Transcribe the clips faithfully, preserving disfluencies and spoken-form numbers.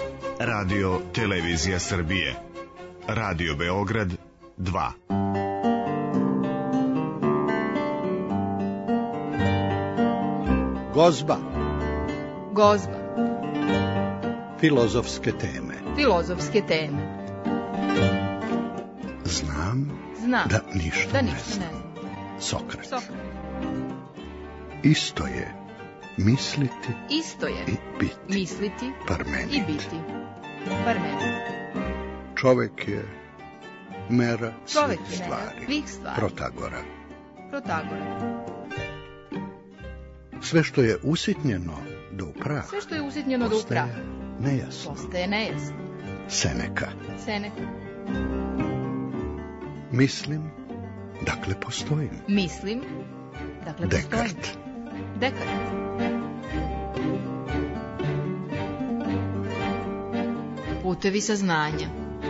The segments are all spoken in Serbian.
Radio Televizija Srbije. Radio Beograd dva. Gozba. Gozba. Filozofske teme. Filozofske teme. Znam, Znam da ništa, da ne ništa znam. ne znam. Sokrat. Sokrat. Isto je misliti Isto je i biti. misliti Parmenid. i biti. Parmenid. Čovek je mera Čovek svih je mera stvari. svih stvari. Protagora. Protagora. Sve što je usitnjeno do prah, Sve što je usitnjeno do prah postaje nejasno. postaje nejasno. Seneka. Seneka. Mislim, dakle postojim. Mislim, dakle postojim. Dekart. Dekart. Putevi saznanja.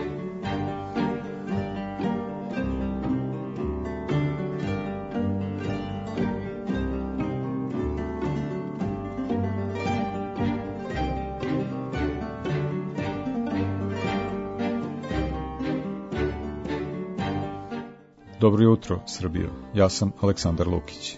Dobro jutro, Srbijo. Ja sam Aleksandar Lukić.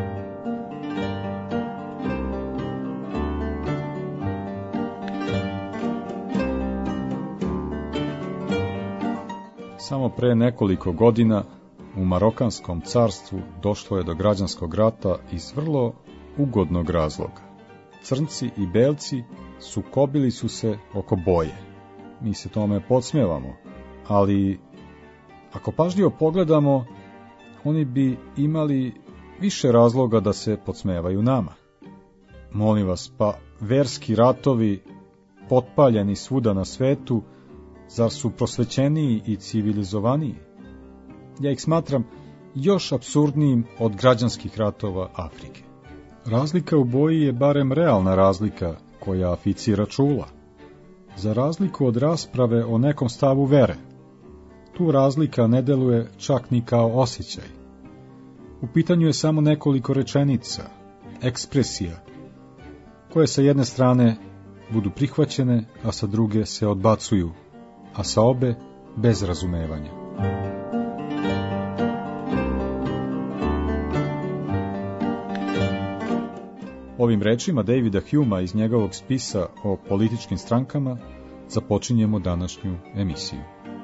Samo pre nekoliko godina u Marokanskom carstvu došlo je do građanskog rata iz vrlo ugodnog razloga. Crnci i belci sukobili su se oko boje. Mi se tome podsmevamo, ali ako pažljivo pogledamo, oni bi imali više razloga da se podsmevaju nama. Molim vas, pa verski ratovi potpaljeni svuda na svetu, zar su prosvećeniji i civilizovaniji? Ja ih smatram još apsurdnijim od građanskih ratova Afrike. Razlika u boji je barem realna razlika koja aficira čula. Za razliku od rasprave o nekom stavu vere, tu razlika ne deluje čak ni kao osjećaj. U pitanju je samo nekoliko rečenica, ekspresija, koje sa jedne strane budu prihvaćene, a sa druge se odbacuju, a sa obe bez razumevanja. Ovim rečima Davida Humea iz njegovog spisa o političkim strankama započinjemo današnju emisiju.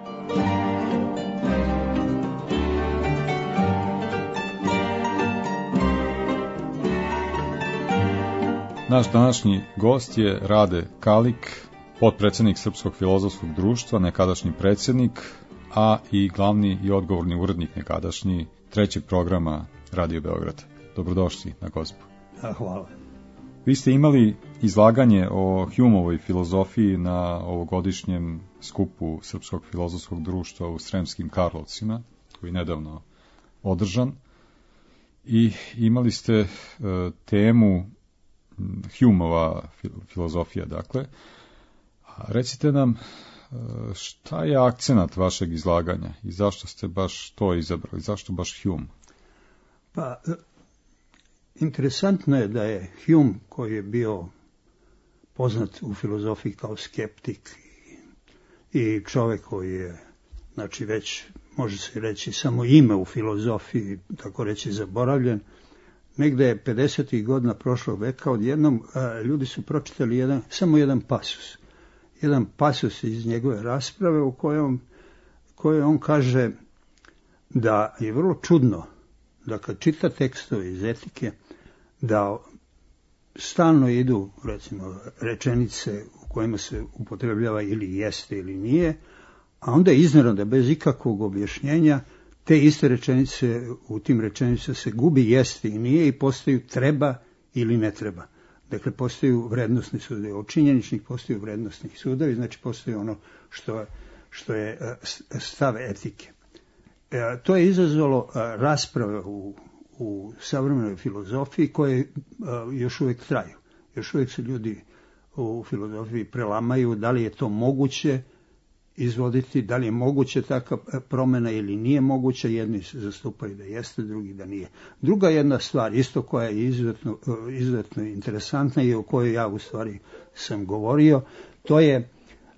Naš današnji gost je Rade Kalik, potpredsednik Srpskog filozofskog društva, nekadašnji predsjednik, a i glavni i odgovorni urednik nekadašnji trećeg programa Radio Beograd. Dobrodošli na Gozbu. Hvala. Vi ste imali izlaganje o Humeovoj filozofiji na ovogodišnjem skupu Srpskog filozofskog društva u Sremskim Karlovcima, koji je nedavno održan. I imali ste e, temu Humeova filozofija, dakle. A recite nam, šta je akcenat vašeg izlaganja i zašto ste baš to izabrali, zašto baš Hume? Pa, interesantno je da je Hume, koji je bio poznat u filozofiji kao skeptik i čovjek koji je, znači već, može se reći, samo ime u filozofiji, tako reći, zaboravljen, negde je pedesetih godina prošlog veka odjednom a, ljudi su pročitali jedan, samo jedan pasus. Jedan pasus iz njegove rasprave u kojom, kojoj on kaže da je vrlo čudno da kad čita tekstove iz etike, da stalno idu, recimo, rečenice u kojima se upotrebljava ili jeste ili nije, a onda iznenada bez ikakvog objašnjenja te iste rečenice, u tim rečenicama se gubi jeste i nije i postaju treba ili ne treba. Dakle, postaju vrednostni sudovi. Od činjeničnih postaju vrednostnih sudovi, znači postaju ono što je, što je stav etike. E, to je izazvalo rasprave u, u savremenoj filozofiji koje a, još uvijek traju. Još uvijek se ljudi u filozofiji prelamaju da li je to moguće izvoditi, da li je moguće takva promjena ili nije moguće. Jedni se zastupaju da jeste, drugi da nije. Druga jedna stvar, isto koja je izuzetno, izuzetno interesantna i o kojoj ja u stvari sam govorio, to je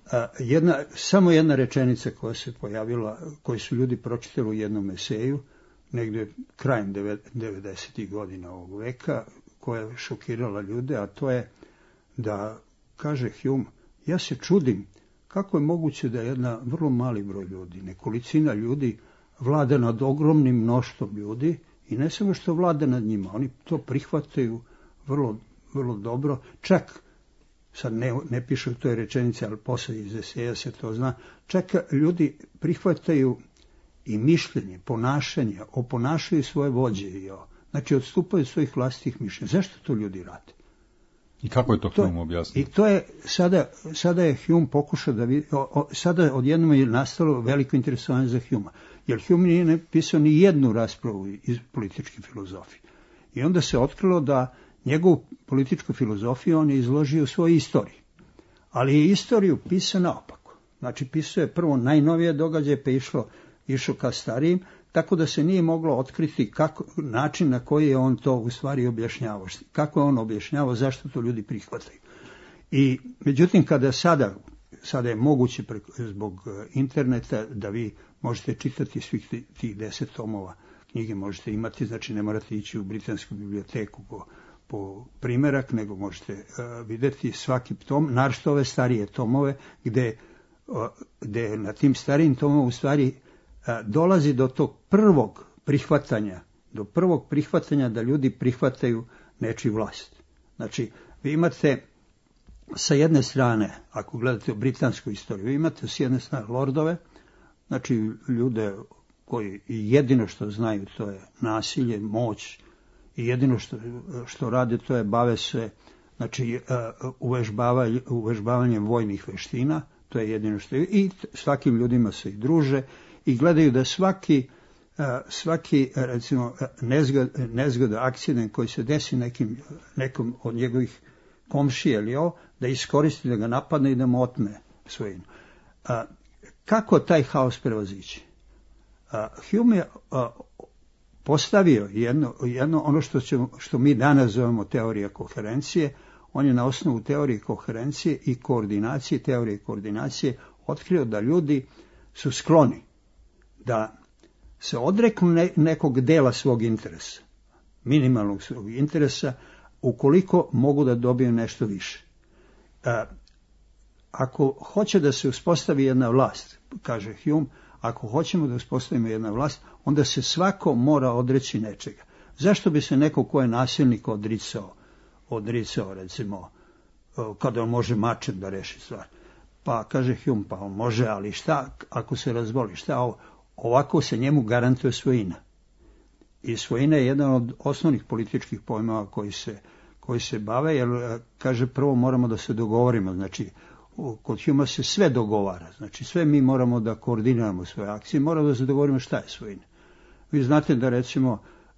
jedna, samo jedna rečenica koja se pojavila, koju su ljudi pročitali u jednom eseju, negdje krajem devedesetih godina ovog veka, koja je šokirala ljude, a to je da, kaže Hume, ja se čudim kako je moguće da jedna vrlo mali broj ljudi, nekolicina ljudi, vlada nad ogromnim mnoštvom ljudi i ne samo što vlada nad njima, oni to prihvataju vrlo, vrlo dobro, čak, sad ne, ne piše u toj rečenici, ali posle iz eseja se to zna, čak ljudi prihvataju i mišljenje, ponašanje, oponašaju svoje vođe i o, znači odstupaju svojih vlastitih mišljenja. Zašto to ljudi rade? I kako je to, to Hume objasnio? I to je, sada, sada je Hume pokušao da vidi, o, o, sada odjednom je nastalo veliko interesovanje za Huma, jer Hume nije napisao ni jednu raspravu iz političke filozofije. I onda se otkrilo da njegovu političku filozofiju on je izložio u svojoj istoriji. Ali je istoriju pisao naopako. Znači, pisao je prvo najnovije događaje, pa išlo, išlo ka starijim, tako da se nije moglo otkriti kako, način na koji je on to u stvari objašnjavao. Kako je on objašnjavao, zašto to ljudi prihvataju. I međutim, kada sada, sada je moguće preko, zbog interneta da vi možete čitati svih tih deset tomova knjige, možete imati, znači ne morate ići u britansku biblioteku po, po primjerak, nego možete uh, vidjeti svaki tom, naročito ove starije tomove, gde, uh, gde na tim starijim tomova u stvari dolazi do tog prvog prihvatanja, do prvog prihvatanja da ljudi prihvataju nečiju vlast. Znači, vi imate sa jedne strane, ako gledate u britansku istoriju, vi imate s jedne strane lordove, znači ljude koji jedino što znaju to je nasilje, moć, i jedino što, što rade to je bave se, znači, uvežbavanje, uvežbavanjem vojnih veština, to je jedino što je, i s takvim ljudima se i druže, i gledaju da svaki, svaki recimo, nezgod, nezgoda, akcident koji se desi nekim, nekom od njegovih komšija ili o, da iskoristi, da ga napadne i da mu otme svojinu. Kako taj haos prevazići? Hume je postavio jedno, jedno ono što, ćemo, što mi danas zovemo teorija koherencije. On je na osnovu teorije koherencije i koordinacije, teorije koordinacije, otkrio da ljudi su skloni da se odreknu ne, nekog dela svog interesa, minimalnog svog interesa, ukoliko mogu da dobiju nešto više. E, ako hoće da se uspostavi jedna vlast, kaže Hume, ako hoćemo da uspostavimo jedna vlast, onda se svako mora odreći nečega. Zašto bi se neko ko je nasilnik odricao, odricao recimo, kada on može mačem da reši stvar? Pa kaže Hume, pa on može, ali šta ako se razboli, šta ovo? Ovako se njemu garantuje svojina. I svojina je jedan od osnovnih političkih pojmova koji se, koji se bave, jer kaže prvo moramo da se dogovorimo, znači kod Huma se sve dogovara, znači sve mi moramo da koordiniramo svoje akcije, moramo da se dogovorimo šta je svojina. Vi znate da recimo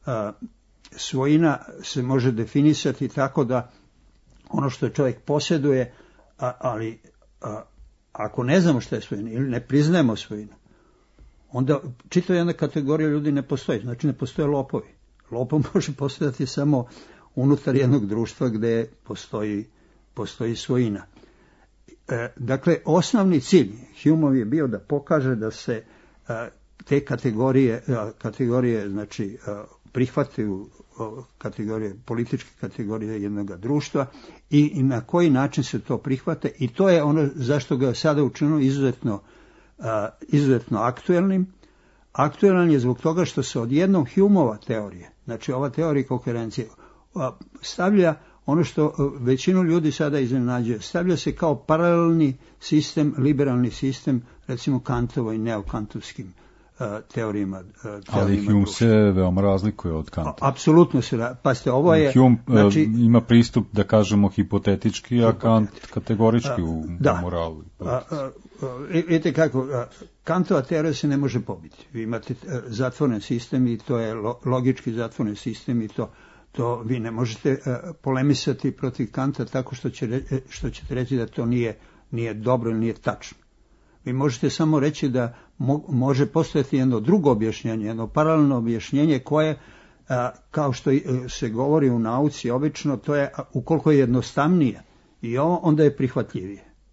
svojina se može definisati tako da ono što čovjek posjeduje, ali ako ne znamo šta je svojina ili ne priznajemo svojinu, onda čitava jedna kategorija ljudi ne postoji, znači ne postoje lopovi. Lopov može postojati samo unutar jednog društva gdje postoji, postoji svojina. E, dakle, osnovni cilj Humeov je bio da pokaže da se a, te kategorije, a, kategorije znači, a, prihvataju a, kategorije, političke kategorije jednog društva i, i na koji način se to prihvate, i to je ono zašto ga je sada učinilo izuzetno A, izuzetno aktuelnim. Aktuelan je zbog toga što se odjednom Humeova teorije, znači ova teorija koherencije, stavlja ono što većinu ljudi sada iznenađuje, stavlja se kao paralelni sistem, liberalni sistem, recimo Kantovo i neokantovskim uh, teorijama. Uh, teorijama Ali Hume društva se veoma razlikuje od Kanta. Apsolutno se, pa ste, ovo je... Hume znači, ima pristup, da kažemo, hipotetički, a Kant kategorički u, da, u moralu. Vidite kako, Kantova teorija se ne može pobiti. Vi imate zatvoren sistem i to je logički zatvoren sistem i to, to vi ne možete polemisati protiv Kanta tako što, će, što ćete reći da to nije, nije dobro ili nije tačno. Vi možete samo reći da mo, može postojati jedno drugo objašnjenje, jedno paralelno objašnjenje koje, a, kao što se govori u nauci obično, to je ukoliko je jednostavnije i ovo, onda je prihvatljivije.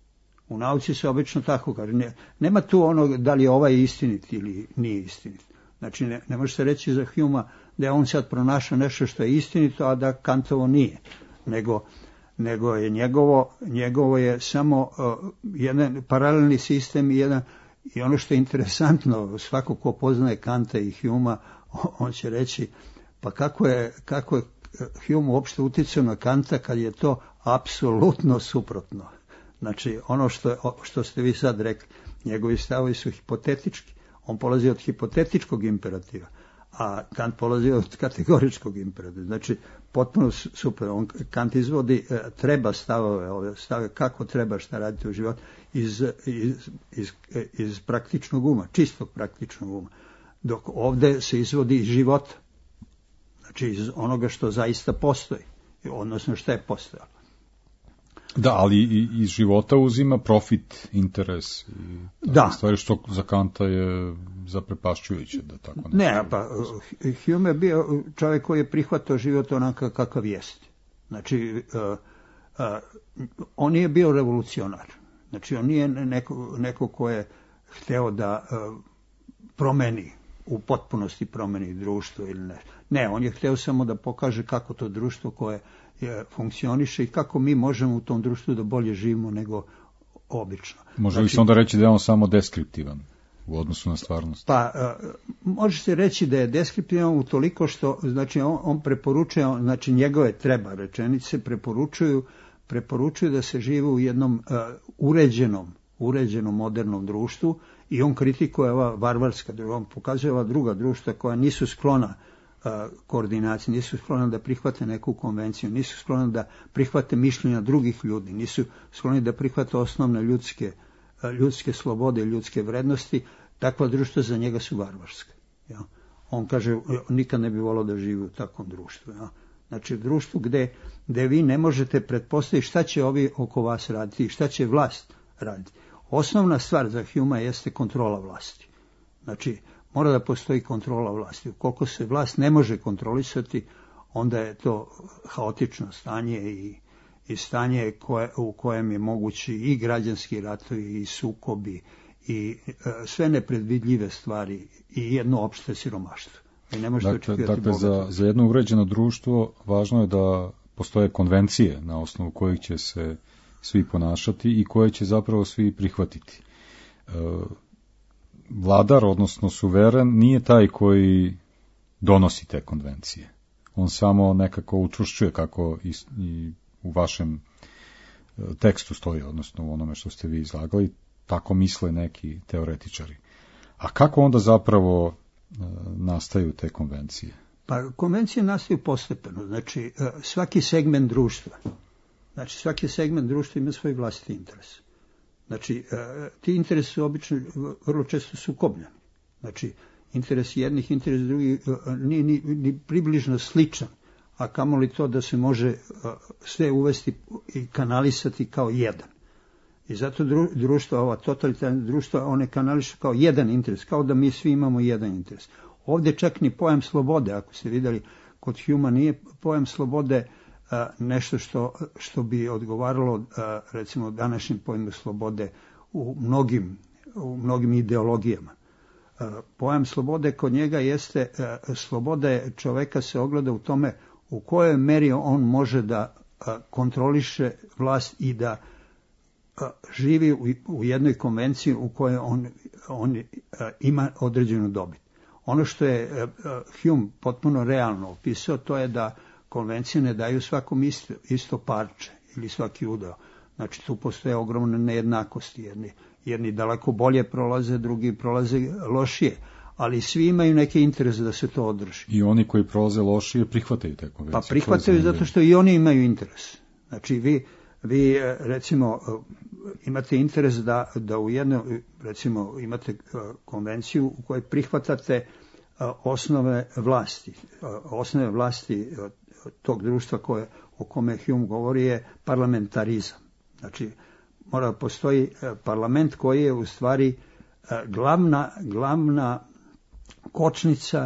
U nauci se obično tako kaže. Ne, nema tu ono da li je ovaj istinit ili nije istinit. Znači ne, ne može se reći za Humea da je on sad pronašao nešto što je istinito, a da Kantovo nije. Nego, nego je njegovo, njegovo je samo uh, jedan paralelni sistem i jedan. I ono što je interesantno, svako ko poznaje Kanta i Humea, on će reći, pa kako je, kako je Hume uopšte uticao na Kanta kad je to apsolutno suprotno. Znači, ono što, što ste vi sad rekli, njegovi stavovi su hipotetički. On polazi od hipotetičkog imperativa, a Kant polazi od kategoričkog imperativa. Znači, potpuno super. On, Kant izvodi e, treba stavove, ove stave kako treba šta raditi u životu iz, iz, iz, iz praktičnog uma, čistog praktičnog uma. Dok ovde se izvodi iz života. Znači, iz onoga što zaista postoji, odnosno šta je postojalo. Da, ali i iz života uzima profit, interes i da. Stvari što za Kanta je zaprepašćujuće, da tako ne. Ne, pa Hume je bio čovjek koji je prihvatao život onaka kakav jeste. Znači, uh, uh, on nije bio revolucionar. Znači, on nije neko, neko ko je hteo da uh, promeni, u potpunosti promeni društvo ili ne. Ne, on je hteo samo da pokaže kako to društvo koje je, funkcioniše i kako mi možemo u tom društvu da bolje živimo nego obično. Može znači, li se onda reći da je on samo deskriptivan u odnosu na stvarnost? Pa, uh, može se reći da je deskriptivan u toliko što, znači, on, on preporučuje, znači, njegove treba rečenice preporučuju, preporučuju da se žive u jednom uh, uređenom, uređenom modernom društvu i on kritikuje ova varvarska, on pokazuje ova druga društva koja nisu sklona uh, koordinaciji, nisu sklona da prihvate neku konvenciju, nisu sklona da prihvate mišljenja drugih ljudi, nisu skloni da prihvate osnovne ljudske, uh, ljudske slobode i ljudske vrednosti. Takva društva za njega su varvarska. Ja. On kaže, nikad ne bi volao da živi u takvom društvu. Ja. Znači, u društvu gde, gde vi ne možete pretpostaviti šta će ovi oko vas raditi i šta će vlast raditi. Osnovna stvar za Humea jeste kontrola vlasti. Znači, mora da postoji kontrola vlasti. Ukoliko se vlast ne može kontrolisati, onda je to haotično stanje i, i stanje koje, u kojem je mogući i građanski ratovi i sukobi i e, sve nepredvidljive stvari i jedno opšte siromaštvo. I ne možete dakle, očekivati dakle za, za jedno uređeno društvo važno je da postoje konvencije na osnovu kojih će se svi ponašati i koje će zapravo svi prihvatiti. E, vladar, odnosno suveren, nije taj koji donosi te konvencije. On samo nekako učvršćuje, kako i, i u vašem tekstu stoji, odnosno u onome što ste vi izlagali, tako misle neki teoretičari. A kako onda zapravo e, nastaju te konvencije? Pa konvencije nastaju postepeno. Znači, svaki segment društva, znači svaki segment društva ima svoj vlastiti interes. Znači, ti interesi su obično vrlo često sukobljeni. Znači, interes jednih, interes drugih nije ni, ni približno sličan, a kamoli to da se može sve uvesti i kanalisati kao jedan. I zato društva, ova totalitarna društva, one kanališu kao jedan interes, kao da mi svi imamo jedan interes. Ovdje čak ni pojam slobode, ako ste vidjeli, kod Humea nije pojam slobode a, nešto što, što bi odgovaralo, a, recimo, današnjem pojmu slobode u mnogim, u mnogim ideologijama. A, pojam slobode kod njega jeste, a, sloboda čoveka se ogleda u tome u kojoj meri on može da a, kontroliše vlast i da a, živi u, u jednoj konvenciji u kojoj on, on a, ima određenu dobit. Ono što je Hume potpuno realno opisao, to je da konvencije ne daju svakom isto, isto parče ili svaki udeo. Znači, tu postoje ogromne nejednakosti. Jedni, jedni daleko bolje prolaze, drugi prolaze lošije. Ali svi imaju neki interes da se to održi. I oni koji prolaze lošije prihvataju te konvencije? Pa prihvataju zato što i oni imaju interes. Znači, vi, vi recimo, imate interes da, da u jednoj, recimo, imate konvenciju u kojoj prihvatate osnove vlasti. Osnove vlasti tog društva koje, o kome Hume govori je parlamentarizam. Znači, mora da postoji parlament koji je u stvari glavna, glavna kočnica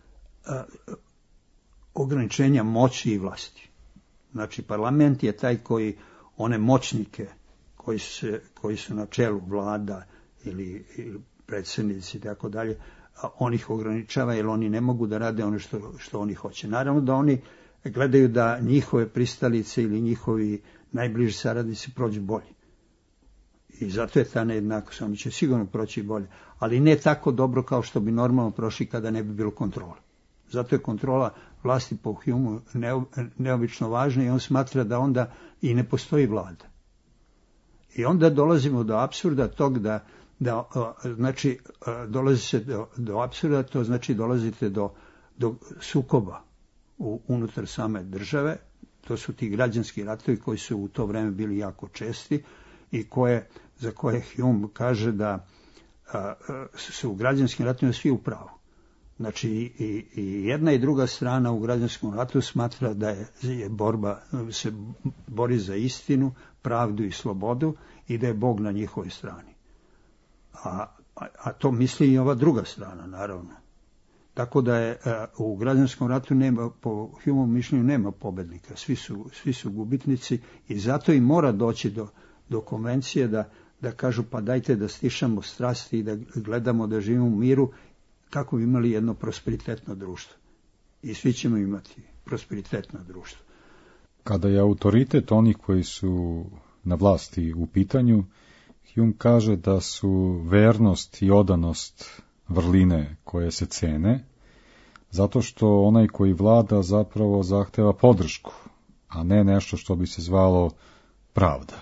ograničenja moći i vlasti. Znači, parlament je taj koji one moćnike koji su, koji su na čelu vlada ili, ili predsjednici i tako dalje, on ih ograničava jer oni ne mogu da rade ono što, što oni hoće. Naravno da oni gledaju da njihove pristalice ili njihovi najbliži saradnici prođu bolje. I zato je ta nejednakost, oni će sigurno proći bolje, ali ne tako dobro kao što bi normalno prošli kada ne bi bilo kontrola. Zato je kontrola vlasti po Humeu neobično važna i on smatra da onda i ne postoji vlada. I onda dolazimo do apsurda tog da, da znači, dolazi se do, do apsurda, to znači dolazite do, do sukoba u, unutar same države. To su ti građanski ratovi koji su u to vreme bili jako česti i koje, za koje Hume kaže da a, a, su u građanskim ratovima svi u pravu. Znači i, i jedna i druga strana u građanskom ratu smatra da je, je borba, se bori za istinu, pravdu i slobodu i da je Bog na njihovoj strani. A, a, a to misli i ova druga strana, naravno. Tako da je a, u građanskom ratu nema, po Humeovom mišljenju nema pobednika, svi su, svi su gubitnici i zato i mora doći do, do konvencije da, da kažu pa dajte da stišamo strasti i da gledamo da živimo u miru kako bi imali jedno prosperitetno društvo. I svi ćemo imati prosperitetno društvo. Kada je autoritet onih koji su na vlasti u pitanju, Hume kaže da su vernost i odanost vrline koje se cene, zato što onaj koji vlada zapravo zahteva podršku, a ne nešto što bi se zvalo pravda.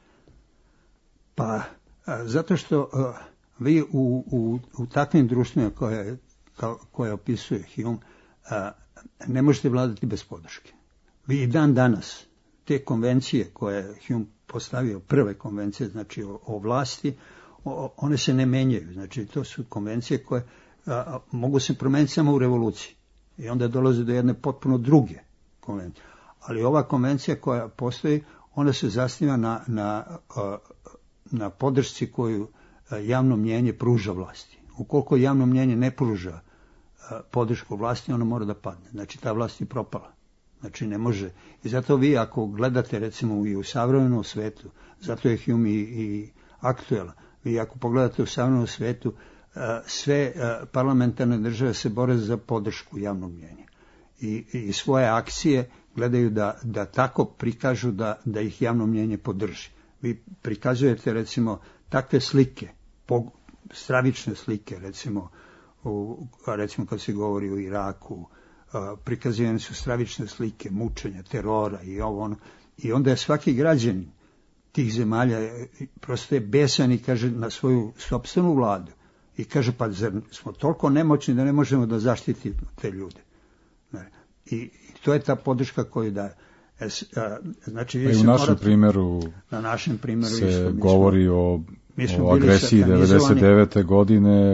Pa, a, zato što a, vi u, u, u takvim društvima koje, kao, koje opisuje Hume, a, ne možete vladati bez podrške. Vi i dan danas, te konvencije koje je Hume postavio, prve konvencije, znači o, o vlasti, o, one se ne menjaju. Znači to su konvencije koje a, a, mogu se promeniti samo u revoluciji. I onda dolazi do jedne potpuno druge konvencije. Ali ova konvencija koja postoji, ona se zasniva na, na, a, na podršci koju javno mnjenje pruža vlasti. Ukoliko javno mnjenje ne pruža a, podršku vlasti, ona mora da padne. Znači ta vlast je propala. Znači ne može. I zato vi ako gledate recimo i u savremenom svetu, zato je Hume i, i aktuelan, vi ako pogledate u savremenom svetu, a, sve a, parlamentarne države se bore za podršku javnog mnjenja. I, i svoje akcije gledaju da, da tako prikažu da, da ih javno mnjenje podrži. Vi prikazujete recimo takve slike, po, stravične slike, recimo, u, recimo kad se govori o Iraku, a, prikazivane su stravične slike mučenja, terora i ovo ono. I onda je svaki građanin tih zemalja prosto je besan i kaže na svoju sopstvenu vladu. I kaže, pa zar smo toliko nemoćni da ne možemo da zaštitimo te ljude. I, i to je ta podrška koju daje. E, a, znači, pa i u našem morate, primjeru, na našem primjeru se isto, govori smo, o, o agresiji devedeset devete godine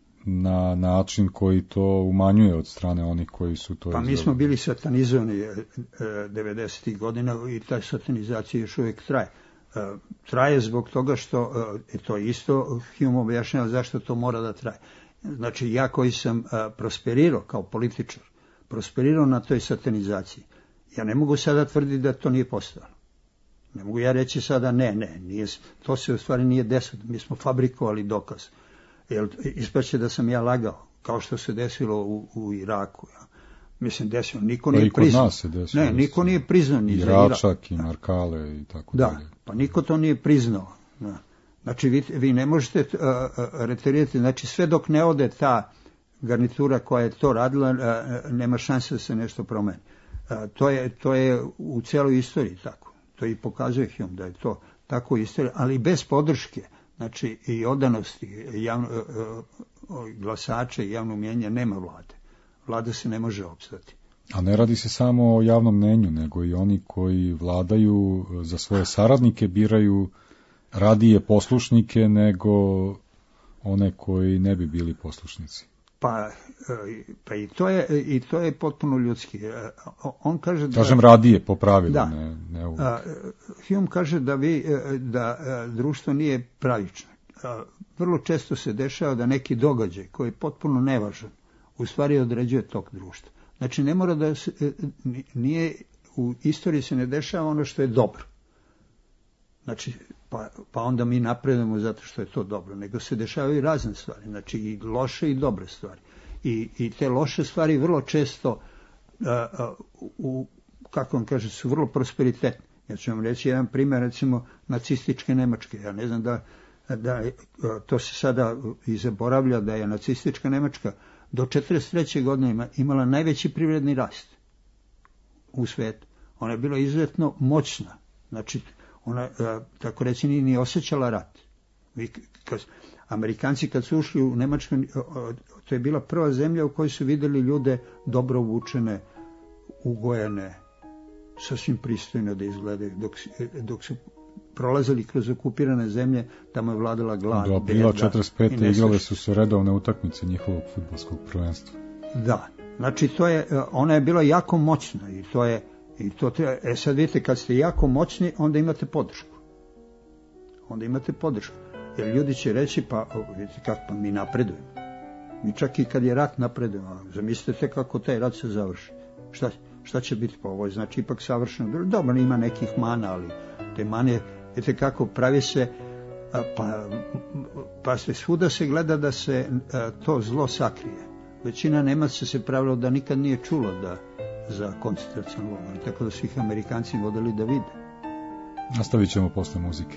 na način koji to umanjuje od strane onih koji su to... Pa mi smo bili satanizovani devedesetih godina i ta satanizacija još uvijek traje. Traje zbog toga što, e, to isto Hume objašnjava zašto to mora da traje. Znači ja koji sam a, prosperirao kao političar, prosperirao na toj satanizaciji, ja ne mogu sada tvrditi da to nije postojalo. Ne mogu ja reći sada ne, ne, nije, to se u stvari nije desilo, mi smo fabrikovali dokaz. Jer ispaće da sam ja lagao, kao što se desilo u, u Iraku. Ja. Mislim, desilo, niko nije priznao. Ne, niko nije priznao ni za Irak. Iračak i Markale i tako da, dalje. Pa niko to nije priznao. Da. Znači, vi, vi ne možete uh, reterirati, znači sve dok ne ode ta garnitura koja je to radila, uh, nema šanse da se nešto promeni. Uh, to, je, to je u cijeloj istoriji tako. To i pokazuje Hume da je to tako u istoriji, ali bez podrške, znači i odanosti javno, uh, glasača i javno mnjenja nema vlade. Vlada se ne može opstati. A ne radi se samo o javnom mnenju, nego i oni koji vladaju za svoje saradnike biraju radije poslušnike nego one koji ne bi bili poslušnici. Pa, pa i, to je, i to je potpuno ljudski. On kaže da... Kažem radije, po pravilu. Da. Ne, ne uvijek. Hume kaže da, vi, da društvo nije pravično. Vrlo često se dešava da neki događaj koji je potpuno nevažan u stvari određuje tok društva. Znači ne mora da se, nije, u istoriji se ne dešava ono što je dobro. Znači pa, pa onda mi napredujemo zato što je to dobro, nego se dešavaju razne stvari, znači i loše i dobre stvari. I, i te loše stvari vrlo često, a, a, u, kako vam kaže, su vrlo prosperitetne. Ja ću vam reći jedan primjer, recimo, nacističke Nemačke. Ja ne znam da, da to se sada i zaboravlja, da je nacistička Nemačka do četrdeset treće godine imala najveći privredni rast u svetu. Ona je bila izuzetno moćna. Znači, ona, tako reći, nije ni osjećala rat. Vi, kad, Amerikanci kad su ušli u Nemačku, to je bila prva zemlja u kojoj su vidjeli ljude dobro obučene, ugojene, sasvim pristojno da izgledaju. Dok, dok su prolazili kroz okupirane zemlje, tamo je vladala glad. Do aprila četrdeset pete igrale su se redovne utakmice njihovog fudbalskog prvenstva. Da, znači to je, ona je bila jako moćna i to je, i to treba, e sad vidite, kad ste jako moćni, onda imate podršku. Onda imate podršku. Jer ljudi će reći, pa vidite kako, pa mi napredujemo. Mi čak i kad je rat napredujemo. Zamislite kako taj rat se završi. Šta, šta će biti po ovoj? Znači ipak savršeno. Dobro, ima nekih mana, ali te mane, vidite kako pravi se, pa, pa se svuda se gleda da se to zlo sakrije. Većina Nemaca se pravilo da nikad nije čulo da za koncentracionu logor, tako da su ih Amerikanci vodili da vide. Nastavit ćemo posle muzike.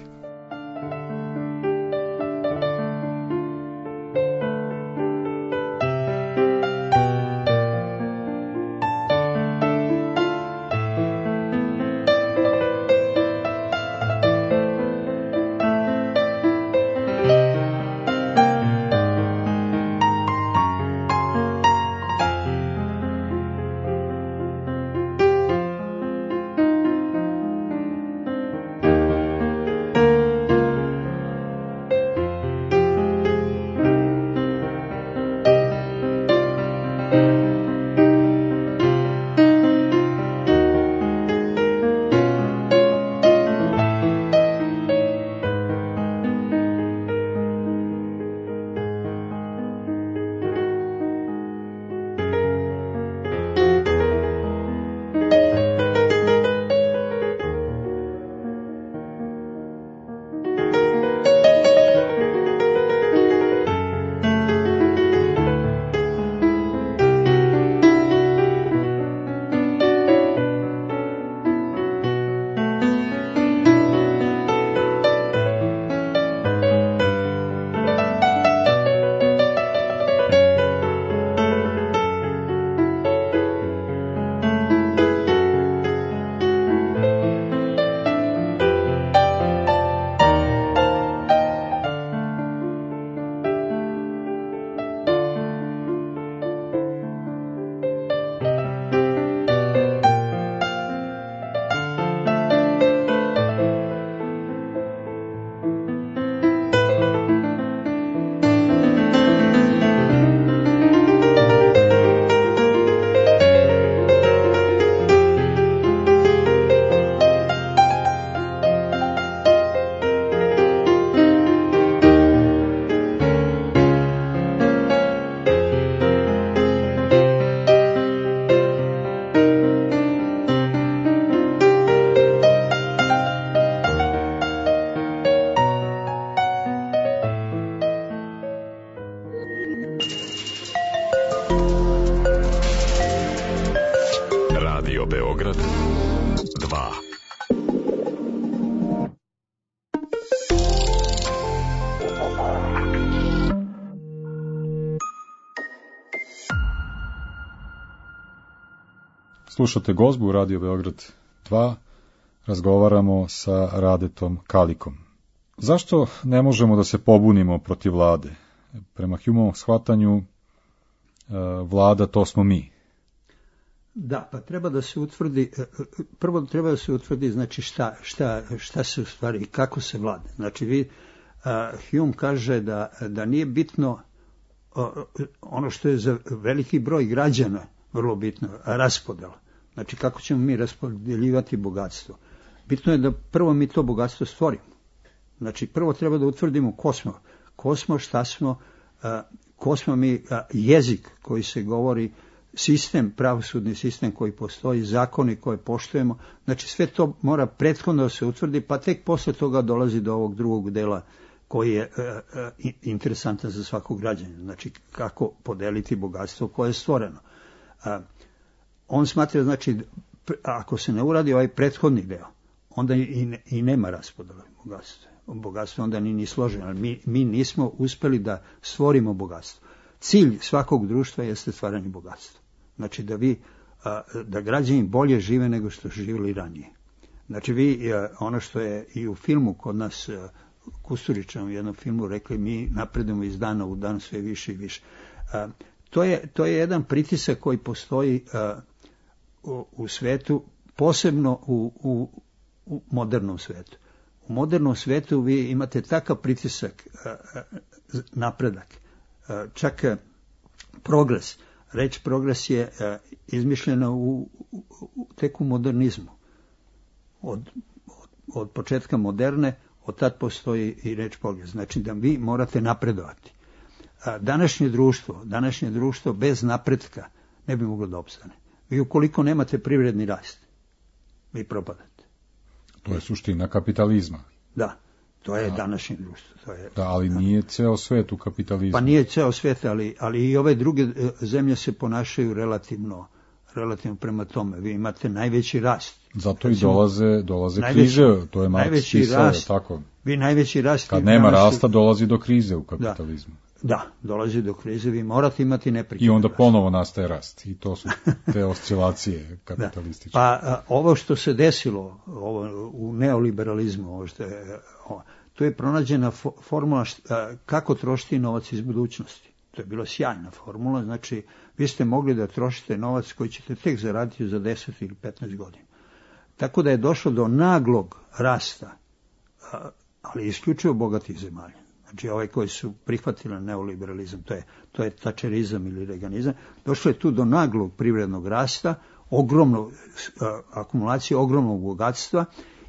Beograd dva. Slušate Gozbu u Radio Beograd dva, razgovaramo sa Radetom Kalikom. Zašto ne možemo da se pobunimo protiv vlade? Prema Humeovom shvatanju, vlada to smo mi. Da, pa treba da se utvrdi, prvo treba da se utvrdi znači šta, šta, šta se u stvari, kako se vlada. Znači vi, uh, Hume kaže da, da nije bitno uh, ono što je za veliki broj građana vrlo bitno, raspodela. Znači kako ćemo mi raspodeljivati bogatstvo. Bitno je da prvo mi to bogatstvo stvorimo. Znači prvo treba da utvrdimo ko smo, ko smo, šta smo, uh, ko smo mi, uh, jezik koji se govori sistem, pravosudni sistem koji postoji, zakoni koje poštujemo, znači sve to mora prethodno da se utvrdi, pa tek posle toga dolazi do ovog drugog dela koji je e, e, interesantan za svakog građanina, znači kako podeliti bogatstvo koje je stvoreno. A, on smatra, znači, ako se ne uradi ovaj prethodni deo, onda i, ne, i nema raspodele bogatstva. Bogatstvo onda ni, ni složeno, ali mi, mi nismo uspeli da stvorimo bogatstvo. Cilj svakog društva jeste stvaranje bogatstva. Znači da vi, da građani bolje žive nego što su živjeli ranije. Znači vi, ono što je i u filmu kod nas, Kusturića u jednom filmu rekli, mi napredujemo iz dana u dan sve više i više. To je, to je jedan pritisak koji postoji u, u svetu, posebno u, u, u modernom svetu. U modernom svetu vi imate takav pritisak, napredak, čak progres. Reč progres je izmišljena u, u, tek u modernizmu. Od, od, od početka moderne, od tad postoji i reč progres. Znači da vi morate napredovati. Današnje društvo, današnje društvo bez napretka ne bi moglo da opstane. Vi ukoliko nemate privredni rast, vi propadate. To je suština kapitalizma. Da, to je da. Današnje društvo. To je, da, ali nije ceo svet u kapitalizmu. Pa nije ceo svet, ali, ali i ove druge zemlje se ponašaju relativno, relativno prema tome. Vi imate najveći rast. Zato i dolaze, dolaze krize, to je Marks pisao, tako. Vi najveći rast... Kad nema rasta, dolazi do krize u kapitalizmu. Da, da, dolazi do krize, vi morate imati neprekidno. I onda ponovo nastaje rast. I to su te oscilacije kapitalističke. Pa a, ovo što se desilo ovo, u neoliberalizmu, ovo što je, ovo, tu je pronađena fo, formula šta, kako trošiti novac iz budućnosti. To je bila sjajna formula, znači vi ste mogli da trošite novac koji ćete tek zaraditi za deset ili petnaest godina. Tako da je došlo do naglog rasta, a, ali isključivo bogatih zemalja. Znači ovaj koji su prihvatili neoliberalizam, to je, to je tačerizam ili reganizam, došlo je tu do naglog privrednog rasta, ogromno, akumulacije ogromnog bogatstva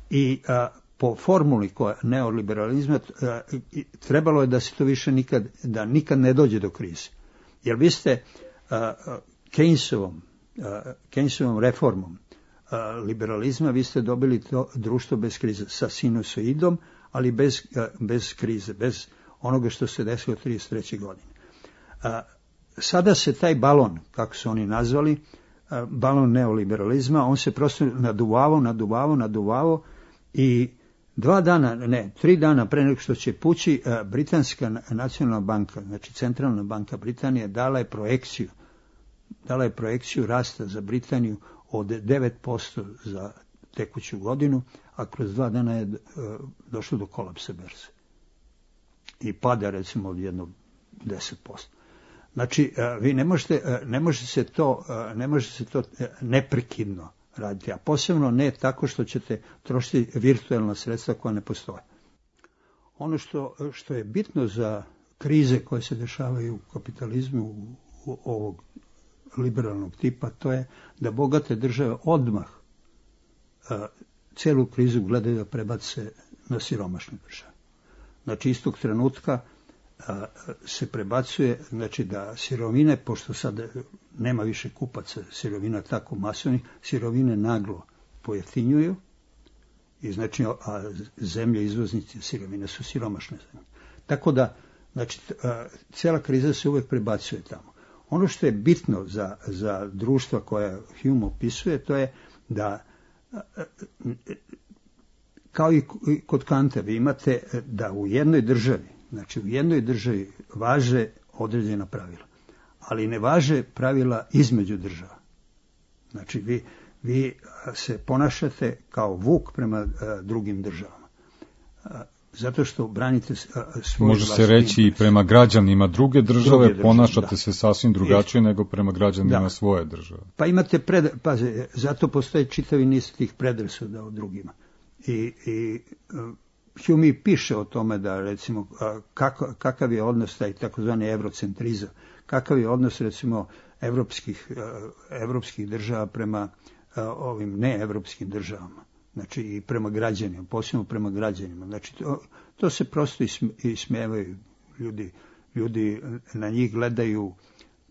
i a, po formuli koja neoliberalizma a, trebalo je da se to više nikad, da nikad ne dođe do krize. Jer vi ste a, Keynesovom, a, Keynesovom reformom a, liberalizma, vi ste dobili to društvo bez krize sa sinusoidom, ali bez, bez krize, bez onoga što se desilo trideset treće godine. A, sada se taj balon, kako su oni nazvali, a, balon neoliberalizma, on se prosto naduvavao, naduvavao, naduvavao i dva dana, ne, tri dana pre nego što će pući, a, Britanska nacionalna banka, znači centralna banka Britanije, dala je projekciju, dala je projekciju rasta za Britaniju od devet posto za tekuću godinu, a kroz dva dana je uh, došlo do kolapsa berze. I pada recimo od jednog deset posto. Znači, uh, vi ne možete, uh, ne može se to, uh, ne može se to uh, neprekidno raditi, a posebno ne tako što ćete trošiti virtualna sredstva koja ne postoje. Ono što, što je bitno za krize koje se dešavaju u kapitalizmu u, u ovog liberalnog tipa, to je da bogate države odmah uh, celu krizu gledaju da prebace na siromašne države. Znači istog trenutka a, se prebacuje, znači da sirovine, pošto sad nema više kupaca sirovina tako masovnih, sirovine naglo pojeftinjuju i znači a zemlje izvoznici sirovine su siromašne zemlje. Tako da, znači, a, cela kriza se uvek prebacuje tamo. Ono što je bitno za, za društva koja Hume opisuje, to je da kao i kod Kanta, vi imate da u jednoj državi, znači u jednoj državi važe određena pravila, ali ne važe pravila između država. Znači vi, vi se ponašate kao vuk prema a, drugim državama. A, zato što branite svoje Može se reći i prema građanima druge države, druge države ponašate da. se sasvim drugačije nego prema građanima da. svoje države. Pa imate, pred, paze, zato postoje čitavi niz tih predrasuda o drugima. I, i uh, Hume piše o tome da, recimo, uh, kako, kakav je odnos taj takozvani eurocentrizam, kakav je odnos, recimo, evropskih, uh, evropskih država prema uh, ovim neevropskim državama. Znači i prema građanima, posebno prema građanima. Znači to, to se prosto ismevaju ljudi, ljudi na njih gledaju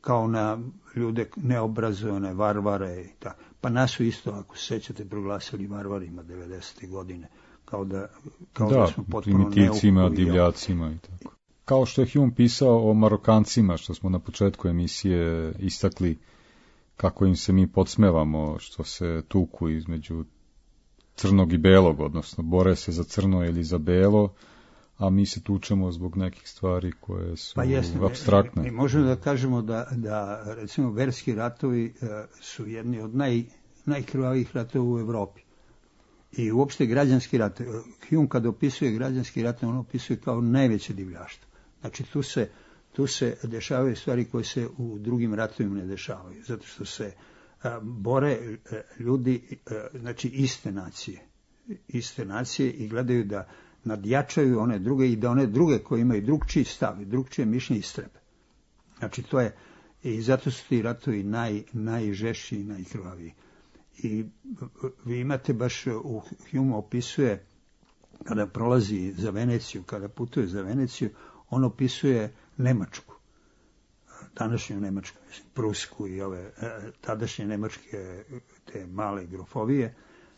kao na ljude neobrazovane, varvare i tako. Pa nas su isto, ako se sećate, proglasili varvarima devedesete godine, kao da, kao da, da smo potpuno primitivcima, neukuvi. divljacima i tako. Kao što je Hume pisao o Marokancima, što smo na početku emisije istakli, kako im se mi podsmevamo, što se tuku između crnog i belog, odnosno bore se za crno ili za belo, a mi se tučemo zbog nekih stvari koje su pa jesne, apstraktne. Mi možemo da kažemo da, da recimo, verski ratovi uh, su jedni od naj, najkrvavijih ratova u Evropi. I uopšte građanski rat. Hume kad opisuje građanski rat, on opisuje kao najveće divljaštvo. Znači tu se, tu se dešavaju stvari koje se u drugim ratovima ne dešavaju. Zato što se a, bore a, ljudi, a, znači iste nacije. Iste nacije i gledaju da nadjačaju one druge i da one druge koje imaju drugčiji stav i drugčije mišljenje istrebe. Znači to je, i zato su ti ratovi naj, najžešći i najkrvaviji. I vi imate baš, u Hume opisuje, kada prolazi za Veneciju, kada putuje za Veneciju, on opisuje Nemačku, današnju Nemačku, mislim, Prusku i ove tadašnje nemačke, te male grofovije,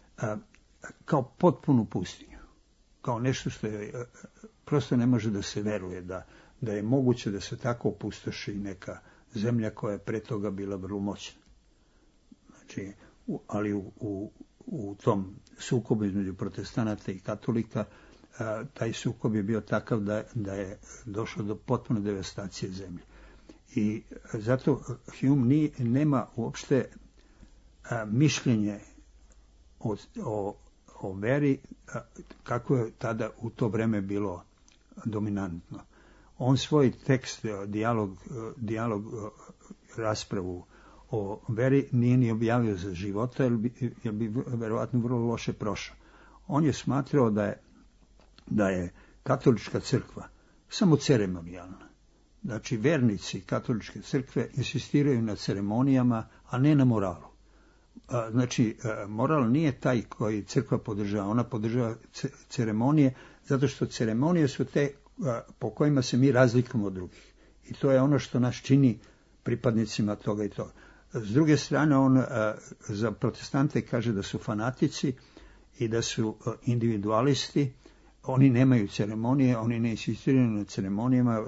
kao potpunu pustinju, kao nešto što je, prosto ne može da se veruje, da, da je moguće da se tako opustoši neka zemlja koja je pre toga bila vrlo moćna. Znači, ali u, u, u tom sukobu između protestanata i katolika, a, taj sukob je bio takav da, da je došlo do potpune devastacije zemlje. I zato Hume ni, nema uopšte a, mišljenje o, o, o veri, a, kako je tada u to vreme bilo dominantno. On svoj tekst, dijalog, dijalog raspravu o veri nije ni objavio za života, jer bi, jer bi verovatno vrlo loše prošao. On je smatrao da je, da je katolička crkva samo ceremonijalna. Znači, vernici katoličke crkve insistiraju na ceremonijama, a ne na moralu. Znači, moral nije taj koji crkva podržava, ona podržava ceremonije, zato što ceremonije su te po kojima se mi razlikujemo od drugih. I to je ono što nas čini pripadnicima toga i toga. S druge strane, on za protestante kaže da su fanatici i da su individualisti, oni nemaju ceremonije, oni ne insistiraju na ceremonijama.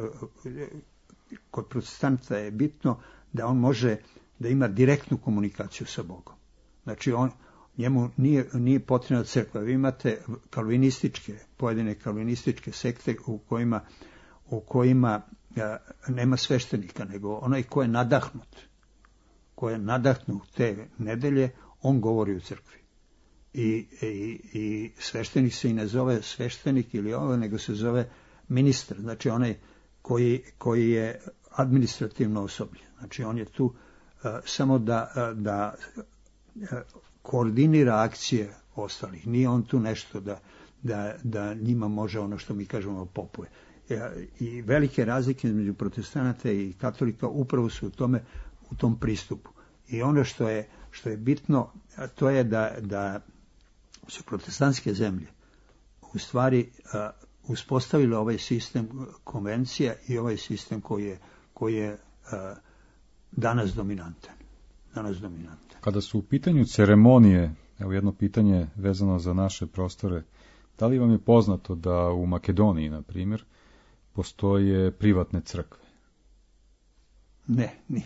Kod protestanta je bitno da on može da ima direktnu komunikaciju sa Bogom. Znači, on, njemu nije, nije potrebna crkva. Vi imate kalvinističke, pojedine kalvinističke sekte u kojima, u kojima a, nema sveštenika, nego onaj ko je nadahnut, ko je nadahnut te nedelje, on govori u crkvi. I, i, i sveštenik se i ne zove sveštenik ili ovo, nego se zove ministar, znači onaj koji, koji je administrativno osoblje. Znači on je tu uh, samo da, uh, da uh, koordinira akcije ostalih. Nije on tu nešto da, da, da njima može ono što mi kažemo popuje. Uh, I velike razlike između protestanata i katolika upravo su u tome, u tom pristupu. I ono što je, što je bitno, to je da, da su protestantske zemlje u stvari uh, uspostavile ovaj sistem konvencija i ovaj sistem koji je, koji je uh, danas dominantan. Danas dominantan. Kada su u pitanju ceremonije, evo jedno pitanje vezano za naše prostore, da li vam je poznato da u Makedoniji, na primjer, postoje privatne crkve? Ne, nije.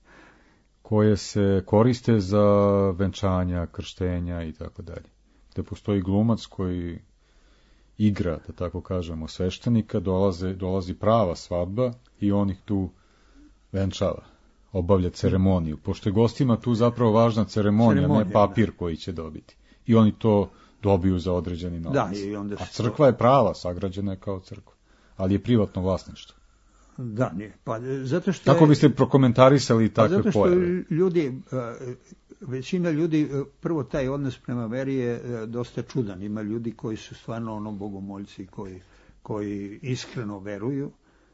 Koje se koriste za venčanja, krštenja i tako dalje. Gde postoji glumac koji igra, da tako kažemo, sveštenika, dolaze, dolazi prava svadba i on ih tu venčava, obavlja ceremoniju. Pošto je gostima tu zapravo važna ceremonija, ceremonija ne papir da. Koji će dobiti. I oni to dobiju za određeni novac. Da, i onda a crkva je prava, sagrađena je kao crkva, ali je privatno vlasništvo. Da, nije. Pa, zato što Kako je, biste prokomentarisali takve zato što pojave? Ljudi, većina ljudi, prvo taj odnos prema veri je dosta čudan. Ima ljudi koji su stvarno ono bogomoljci, koji, koji iskreno veruju.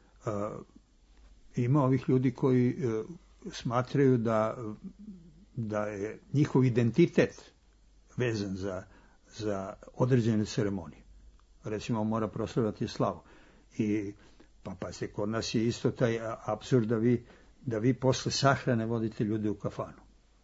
Ima ovih ljudi koji smatraju da, da je njihov identitet vezan za, za određene ceremonije. Recimo, mora proslavljati slavu. I pa pa se kod nas je isto taj apsurd da vi da vi posle sahrane vodite ljude u kafanu.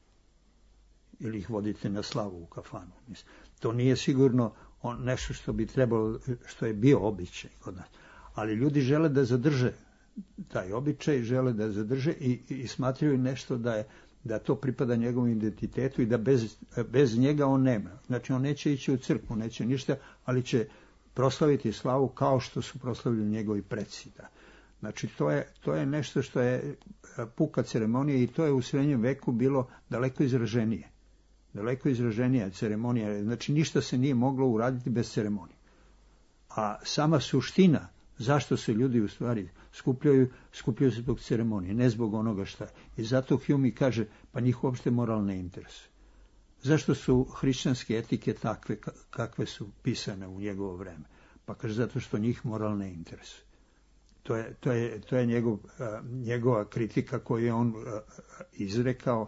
Ili ih vodite na slavu u kafanu. To nije sigurno on, nešto što bi trebalo, što je bio običaj kod nas. Ali ljudi žele da zadrže taj običaj, žele da zadrže i, i smatraju nešto da je da to pripada njegovom identitetu i da bez, bez njega on nema. Znači on neće ići u crkvu, neće ništa, ali će proslaviti slavu kao što su proslavili njegovi preci. Da. Znači to je, to je nešto što je puka ceremonija i to je u srednjem veku bilo daleko izraženije. Daleko izraženija ceremonija. Znači ništa se nije moglo uraditi bez ceremonije. A sama suština zašto se ljudi u stvari skupljaju, skupljaju se zbog ceremonije, ne zbog onoga šta je. I zato Hume kaže, pa njih uopšte moral ne interesuje. Zašto su hrišćanske etike takve kakve su pisane u njegovo vreme? Pa kaže, zato što njih moral ne interesuje. To je, to je, to je njegov, njegova kritika koju je on izrekao,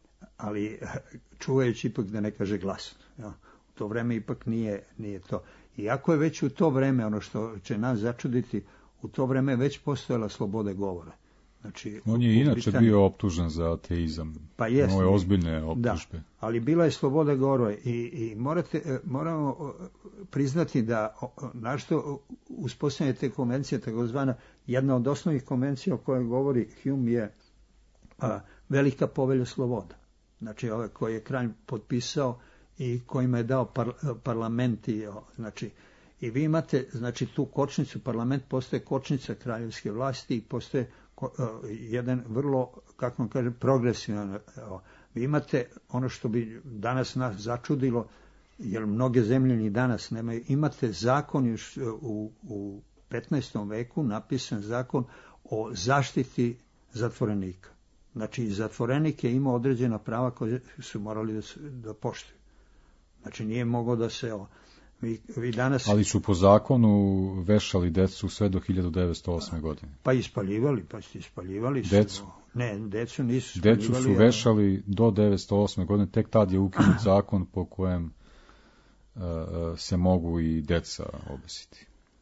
ali čuvajući ipak da ne kaže glasno. Ja. U to vreme ipak nije, nije to. Iako je već u to vreme, ono što će nas začuditi, u to vreme već postojala sloboda govora. Znači, on je inače Britaniji bio optužen za ateizam. Pa jest. Ovo je ozbiljne optužbe. Da, ali bila je sloboda govora i, i morate, moramo priznati da našto uspostavljanje te konvencije, takozvana jedna od osnovnih konvencija o kojoj govori Hume je a, velika povelja sloboda. Znači ove koje je kralj potpisao i kojima je dao par, parlament i, znači, i vi imate znači tu kočnicu, parlament postaje kočnica kraljevske vlasti i postaje ko, jedan vrlo, kako vam kažem, progresivan. Vi imate ono što bi danas nas začudilo, jer mnoge zemlje ni danas nemaju, imate zakon još u, u petnaestom veku napisan zakon o zaštiti zatvorenika. Znači zatvorenik je imao određena prava koje su morali da, da poštuju. Znači nije mogao da se... O, vi, vi danas... Ali su po zakonu vešali decu sve do hiljadu devetsto osme. godine. Pa ispaljivali, pa ste ispaljivali. Decu? Su, ne, decu nisu ispaljivali. Decu su vešali do devetsto osme. godine, tek tad je ukinut zakon po kojem uh, se mogu i deca obesiti.